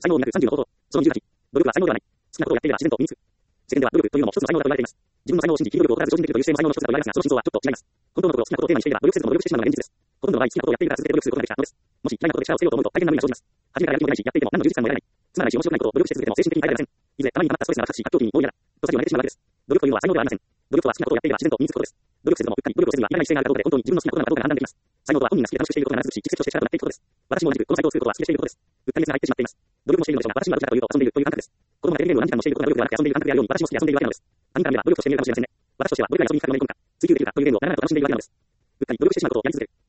才能230の方法。その28。努力は才能ではない。好きなことをやっていれば自然と身につく。世間では努力というのも一つの才能だと言われています。自分の才能を信じ、企業力を必ず常人できるという姿勢も才能の一つだと言われますが、その真相はちょっと違います。本当のことを好きなことをテーマにしていれば、努力せずとも努力してしまうのが現実です。ほとんどの場合、好きなことをやっているから続けて努力することができたのです。もし嫌いなことで力をつけようと思うと大変な無理が生じます。初めからやる気も出ないし、やっていても何の充実感も得られない。つまらないし面白くないことを努力して続けても精神的に耐えられません。いずれたまに溜まったストレスが爆発し、格闘技に大嫌だ。と先を投げてしまうわけです。努力というのは才能ではありません。努力とは好きなことをやっていれば自然と身につくことです。努力せずともうっかり努力をせずにはいらない姿勢があるかどうかで本当に自分の好きなことなのかどうかが判断できます。才能とは本人が好きで楽しくしていることが必ずし、蓄積として力となっていくことです。私も同じくこのサイトを作ることは好きでしていることです。うっかり熱が入ってしまっています。努力もしているのでしょうが、私にはどちらかというと遊んでいるという感覚です。子供がテレビゲームを何時間もしていることが努力ではなくて遊んでいる感覚であるように、私も好きで遊んでいるわけなのです。他人から見れば努力として見えるかもしれませんね。私としてはどれくらい遊びにかけのめり込むか、追求できるかというゲームをなかなか楽しんでいるわけなのです。うっかり努力してしまうことをやり続ける。